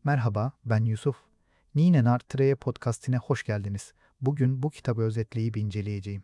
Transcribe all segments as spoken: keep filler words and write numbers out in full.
Merhaba, ben Yusuf. Ninenar Treye podcastine hoş geldiniz. Bugün bu kitabı özetleyip inceleyeceğim.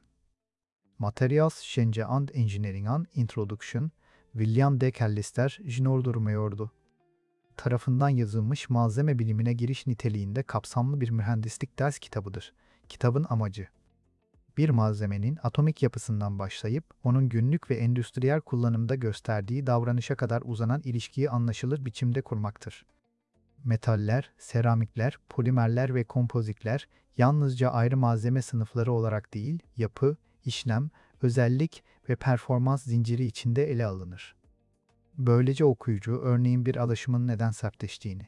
Materials Science and Engineering an Introduction, William D. Callister, Junior durmuyordu. Tarafından yazılmış malzeme bilimine giriş niteliğinde kapsamlı bir mühendislik ders kitabıdır. Kitabın amacı, bir malzemenin atomik yapısından başlayıp onun günlük ve endüstriyel kullanımda gösterdiği davranışa kadar uzanan ilişkiyi anlaşılır biçimde kurmaktır. Metaller, seramikler, polimerler ve kompozitler yalnızca ayrı malzeme sınıfları olarak değil, yapı, işlem, özellik ve performans zinciri içinde ele alınır. Böylece okuyucu, örneğin bir alaşımın neden sertleştiğini,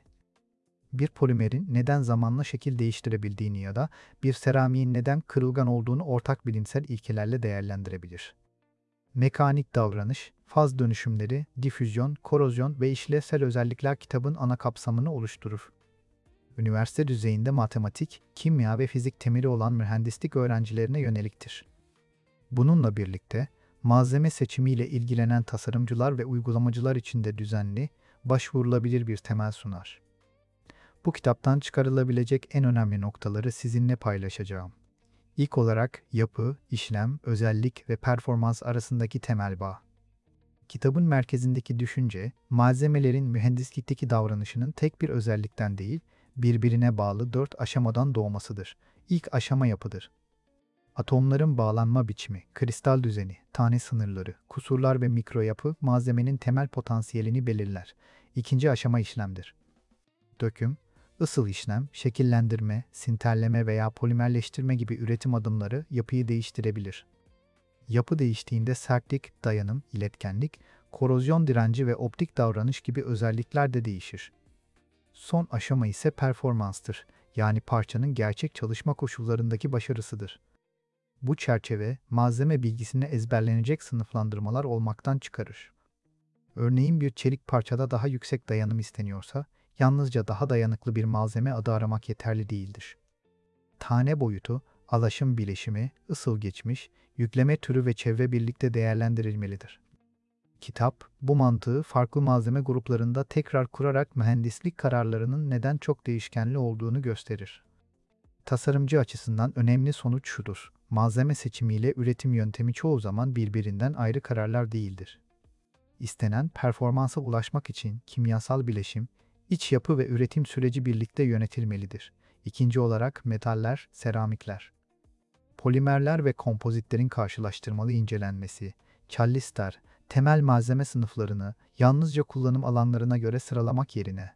bir polimerin neden zamanla şekil değiştirebildiğini ya da bir seramiğin neden kırılgan olduğunu ortak bilimsel ilkelerle değerlendirebilir. Mekanik davranış, faz dönüşümleri, difüzyon, korozyon ve işlevsel özellikler kitabın ana kapsamını oluşturur. Üniversite düzeyinde matematik, kimya ve fizik temeli olan mühendislik öğrencilerine yöneliktir. Bununla birlikte, malzeme seçimiyle ilgilenen tasarımcılar ve uygulamacılar için de düzenli, başvurulabilir bir temel sunar. Bu kitaptan çıkarılabilecek en önemli noktaları sizinle paylaşacağım. İlk olarak yapı, işlem, özellik ve performans arasındaki temel bağ. Kitabın merkezindeki düşünce, malzemelerin mühendislikteki davranışının tek bir özellikten değil, birbirine bağlı dört aşamadan doğmasıdır. İlk aşama yapıdır. Atomların bağlanma biçimi, kristal düzeni, tane sınırları, kusurlar ve mikroyapı malzemenin temel potansiyelini belirler. İkinci aşama işlemdir. Döküm, ısıl işlem, şekillendirme, sinterleme veya polimerleştirme gibi üretim adımları yapıyı değiştirebilir. Yapı değiştiğinde sertlik, dayanım, iletkenlik, korozyon direnci ve optik davranış gibi özellikler de değişir. Son aşama ise performanstır, yani parçanın gerçek çalışma koşullarındaki başarısıdır. Bu çerçeve, malzeme bilgisini ezberlenecek sınıflandırmalar olmaktan çıkarır. Örneğin bir çelik parçada daha yüksek dayanım isteniyorsa, yalnızca daha dayanıklı bir malzeme adı aramak yeterli değildir. Tane boyutu, alaşım bileşimi, ısıl geçmiş, yükleme türü ve çevre birlikte değerlendirilmelidir. Kitap, bu mantığı farklı malzeme gruplarında tekrar kurarak mühendislik kararlarının neden çok değişkenli olduğunu gösterir. Tasarımcı açısından önemli sonuç şudur: malzeme seçimiyle üretim yöntemi çoğu zaman birbirinden ayrı kararlar değildir. İstenen performansa ulaşmak için kimyasal bileşim, iç yapı ve üretim süreci birlikte yönetilmelidir. İkinci olarak metaller, seramikler. Polimerler ve kompozitlerin karşılaştırmalı incelenmesi, Callister, temel malzeme sınıflarını yalnızca kullanım alanlarına göre sıralamak yerine,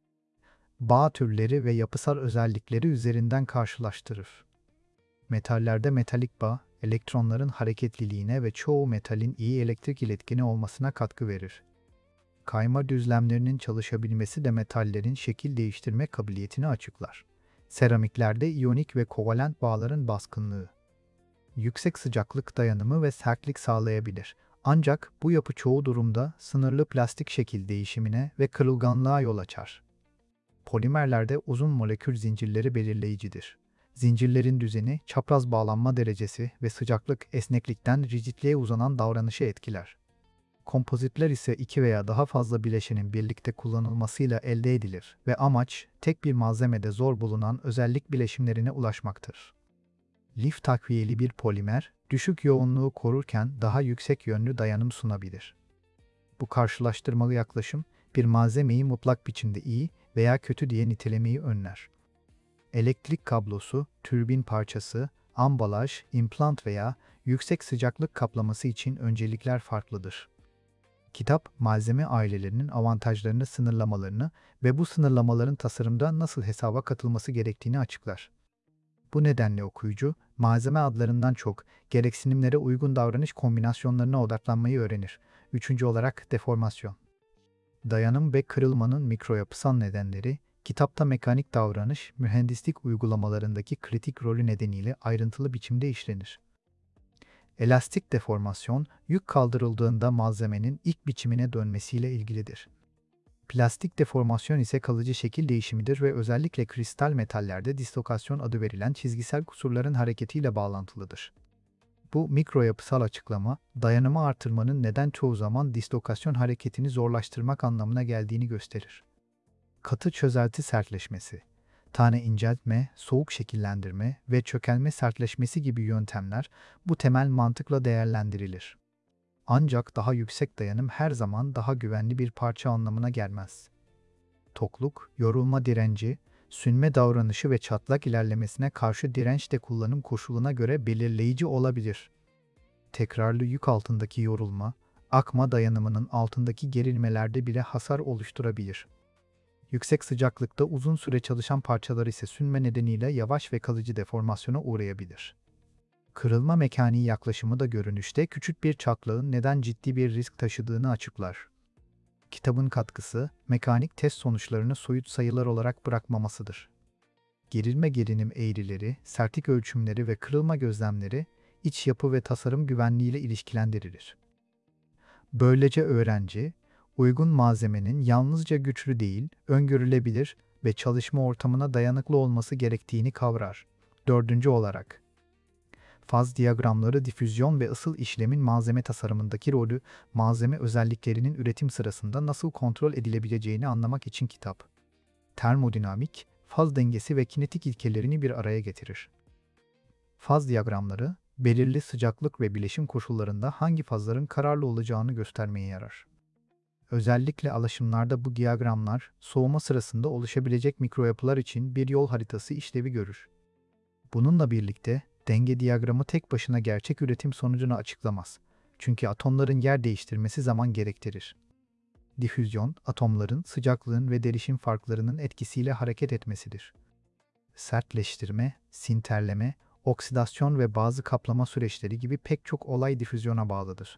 bağ türleri ve yapısal özellikleri üzerinden karşılaştırır. Metallerde metalik bağ, elektronların hareketliliğine ve çoğu metalin iyi elektrik iletkeni olmasına katkı verir. Kayma düzlemlerinin çalışabilmesi de metallerin şekil değiştirme kabiliyetini açıklar. Seramiklerde iyonik ve kovalent bağların baskınlığı, yüksek sıcaklık dayanımı ve sertlik sağlayabilir. Ancak bu yapı çoğu durumda sınırlı plastik şekil değişimine ve kırılganlığa yol açar. Polimerlerde uzun molekül zincirleri belirleyicidir. Zincirlerin düzeni, çapraz bağlanma derecesi ve sıcaklık esneklikten rigidliğe uzanan davranışı etkiler. Kompozitler ise iki veya daha fazla bileşenin birlikte kullanılmasıyla elde edilir ve amaç, tek bir malzemede zor bulunan özellik bileşimlerine ulaşmaktır. Lif takviyeli bir polimer, düşük yoğunluğu korurken daha yüksek yönlü dayanım sunabilir. Bu karşılaştırmalı yaklaşım, bir malzemeyi mutlak biçimde iyi veya kötü diye nitelemeyi önler. Elektrik kablosu, türbin parçası, ambalaj, implant veya yüksek sıcaklık kaplaması için öncelikler farklıdır. Kitap, malzeme ailelerinin avantajlarını sınırlamalarını ve bu sınırlamaların tasarımda nasıl hesaba katılması gerektiğini açıklar. Bu nedenle okuyucu, malzeme adlarından çok, gereksinimlere uygun davranış kombinasyonlarına odaklanmayı öğrenir. Üçüncü olarak deformasyon. Dayanım ve kırılmanın mikroyapısal nedenleri, kitapta mekanik davranış, mühendislik uygulamalarındaki kritik rolü nedeniyle ayrıntılı biçimde işlenir. Elastik deformasyon, yük kaldırıldığında malzemenin ilk biçimine dönmesiyle ilgilidir. Plastik deformasyon ise kalıcı şekil değişimidir ve özellikle kristal metallerde dislokasyon adı verilen çizgisel kusurların hareketiyle bağlantılıdır. Bu mikroyapısal açıklama, dayanımı artırmanın neden çoğu zaman dislokasyon hareketini zorlaştırmak anlamına geldiğini gösterir. Katı çözelti sertleşmesi, tane inceltme, soğuk şekillendirme ve çökelme sertleşmesi gibi yöntemler bu temel mantıkla değerlendirilir. Ancak daha yüksek dayanım her zaman daha güvenli bir parça anlamına gelmez. Tokluk, yorulma direnci, sünme davranışı ve çatlak ilerlemesine karşı direnç de kullanım koşuluna göre belirleyici olabilir. Tekrarlı yük altındaki yorulma, akma dayanımının altındaki gerilmelerde bile hasar oluşturabilir. Yüksek sıcaklıkta uzun süre çalışan parçalar ise sünme nedeniyle yavaş ve kalıcı deformasyona uğrayabilir. Kırılma mekaniği yaklaşımı da görünüşte küçük bir çatlağın neden ciddi bir risk taşıdığını açıklar. Kitabın katkısı, mekanik test sonuçlarını soyut sayılar olarak bırakmamasıdır. Gerilme gerilim eğrileri, sertlik ölçümleri ve kırılma gözlemleri, iç yapı ve tasarım güvenliğiyle ilişkilendirilir. Böylece öğrenci, uygun malzemenin yalnızca güçlü değil, öngörülebilir ve çalışma ortamına dayanıklı olması gerektiğini kavrar. Dördüncü olarak, faz diyagramları difüzyon ve ısıl işlemin malzeme tasarımındaki rolü, malzeme özelliklerinin üretim sırasında nasıl kontrol edilebileceğini anlamak için kitap. Termodinamik, faz dengesi ve kinetik ilkelerini bir araya getirir. Faz diyagramları, belirli sıcaklık ve bileşim koşullarında hangi fazların kararlı olacağını göstermeye yarar. Özellikle alaşımlarda bu diyagramlar, soğuma sırasında oluşabilecek mikroyapılar için bir yol haritası işlevi görür. Bununla birlikte, denge diyagramı tek başına gerçek üretim sonucunu açıklamaz. Çünkü atomların yer değiştirmesi zaman gerektirir. Difüzyon, atomların sıcaklığın ve derişim farklarının etkisiyle hareket etmesidir. Sertleştirme, sinterleme, oksidasyon ve bazı kaplama süreçleri gibi pek çok olay difüzyona bağlıdır.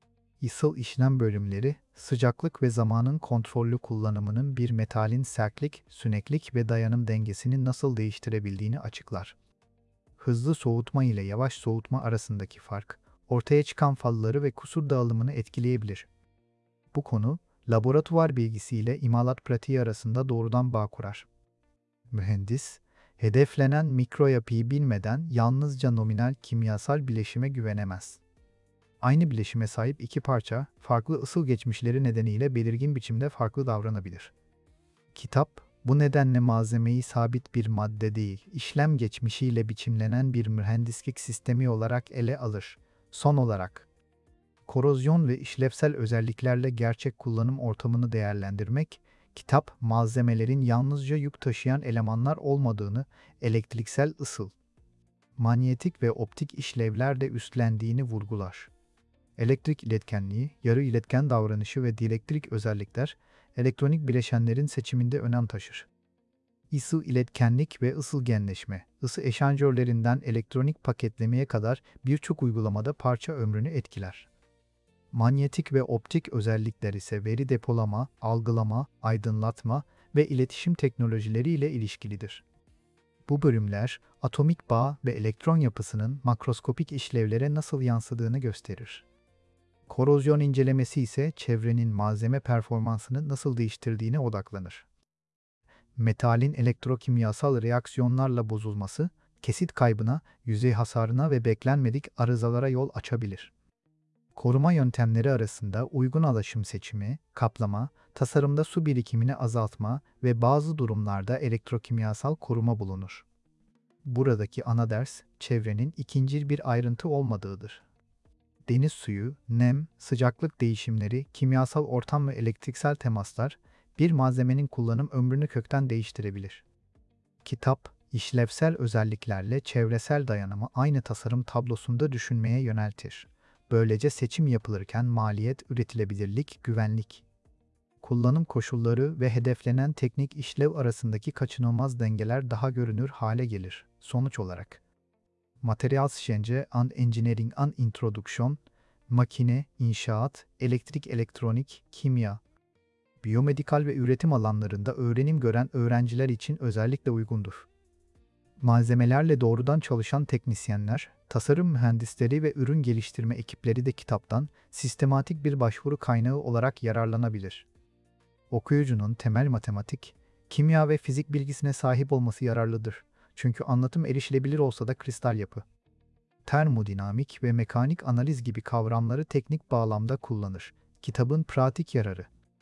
Isıl işlem bölümleri, sıcaklık ve zamanın kontrollü kullanımının bir metalin sertlik, süneklik ve dayanım dengesini nasıl değiştirebildiğini açıklar. Hızlı soğutma ile yavaş soğutma arasındaki fark, ortaya çıkan falları ve kusur dağılımını etkileyebilir. Bu konu, laboratuvar bilgisiyle imalat pratiği arasında doğrudan bağ kurar. Mühendis, hedeflenen mikroyapıyı bilmeden yalnızca nominal kimyasal bileşime güvenemez. Aynı bileşime sahip iki parça, farklı ısıl geçmişleri nedeniyle belirgin biçimde farklı davranabilir. Kitap, bu nedenle malzemeyi sabit bir madde değil, işlem geçmişiyle biçimlenen bir mühendislik sistemi olarak ele alır. Son olarak, korozyon ve işlevsel özelliklerle gerçek kullanım ortamını değerlendirmek, kitap, malzemelerin yalnızca yük taşıyan elemanlar olmadığını, elektriksel ısıl, manyetik ve optik işlevler de üstlendiğini vurgular. Elektrik iletkenliği, yarı iletken davranışı ve dielektrik özellikler, elektronik bileşenlerin seçiminde önem taşır. Isı iletkenlik ve ısıl genleşme, ısı eşanjörlerinden elektronik paketlemeye kadar birçok uygulamada parça ömrünü etkiler. Manyetik ve optik özellikler ise veri depolama, algılama, aydınlatma ve iletişim teknolojileri ile ilişkilidir. Bu bölümler, atomik bağ ve elektron yapısının makroskopik işlevlere nasıl yansıdığını gösterir. Korozyon incelemesi ise çevrenin malzeme performansını nasıl değiştirdiğine odaklanır. Metalin elektrokimyasal reaksiyonlarla bozulması, kesit kaybına, yüzey hasarına ve beklenmedik arızalara yol açabilir. Koruma yöntemleri arasında uygun alaşım seçimi, kaplama, tasarımda su birikimini azaltma ve bazı durumlarda elektrokimyasal koruma bulunur. Buradaki ana ders, çevrenin ikincil bir ayrıntı olmadığıdır. Deniz suyu, nem, sıcaklık değişimleri, kimyasal ortam ve elektriksel temaslar, bir malzemenin kullanım ömrünü kökten değiştirebilir. Kitap, işlevsel özelliklerle çevresel dayanımı aynı tasarım tablosunda düşünmeye yöneltir. Böylece seçim yapılırken maliyet, üretilebilirlik, güvenlik, kullanım koşulları ve hedeflenen teknik işlev arasındaki kaçınılmaz dengeler daha görünür hale gelir. Sonuç olarak, Materialscience and Engineering an Introduction, makine, inşaat, elektrik, elektronik, kimya, biyomedikal ve üretim alanlarında öğrenim gören öğrenciler için özellikle uygundur. Malzemelerle doğrudan çalışan teknisyenler, tasarım mühendisleri ve ürün geliştirme ekipleri de kitaptan sistematik bir başvuru kaynağı olarak yararlanabilir. Okuyucunun temel matematik, kimya ve fizik bilgisine sahip olması yararlıdır. Çünkü anlatım erişilebilir olsa da kristal yapı, termodinamik ve mekanik analiz gibi kavramları teknik bağlamda kullanır. Kitabın pratik yararı.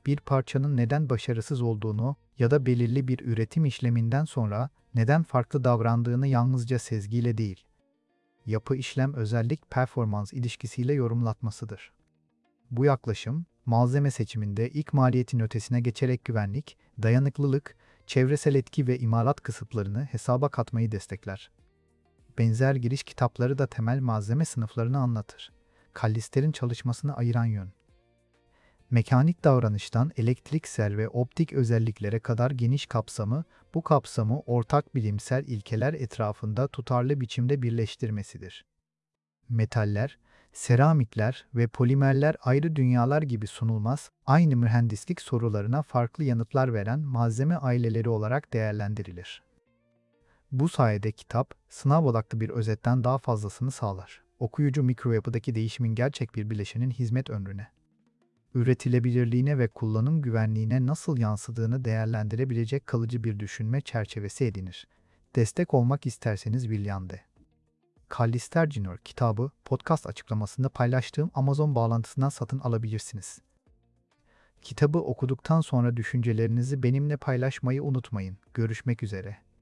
bir parçanın neden başarısız olduğunu ya da belirli bir üretim işleminden sonra neden farklı davrandığını yalnızca sezgiyle değil, yapı işlem özellik performans ilişkisiyle yorumlatmasıdır. Bu yaklaşım, malzeme seçiminde ilk maliyetin ötesine geçerek güvenlik, dayanıklılık, çevresel etki ve imalat kısıtlarını hesaba katmayı destekler. Benzer giriş kitapları da temel malzeme sınıflarını anlatır. Kallister'in çalışmasını ayıran yön. Mekanik davranıştan elektriksel ve optik özelliklere kadar geniş kapsamı, bu kapsamı ortak bilimsel ilkeler etrafında tutarlı biçimde birleştirmesidir. Metaller, seramikler ve polimerler ayrı dünyalar gibi sunulmaz, aynı mühendislik sorularına farklı yanıtlar veren malzeme aileleri olarak değerlendirilir. Bu sayede kitap, sınav odaklı bir özetten daha fazlasını sağlar. Okuyucu mikroyapıdaki değişimin gerçek bir bileşenin hizmet ömrüne, üretilebilirliğine ve kullanım güvenliğine nasıl yansıdığını değerlendirebilecek kalıcı bir düşünme çerçevesi edinir. Destek olmak isterseniz William D. Callister Junior kitabı podcast açıklamasında paylaştığım Amazon bağlantısından satın alabilirsiniz. Kitabı okuduktan sonra düşüncelerinizi benimle paylaşmayı unutmayın. Görüşmek üzere.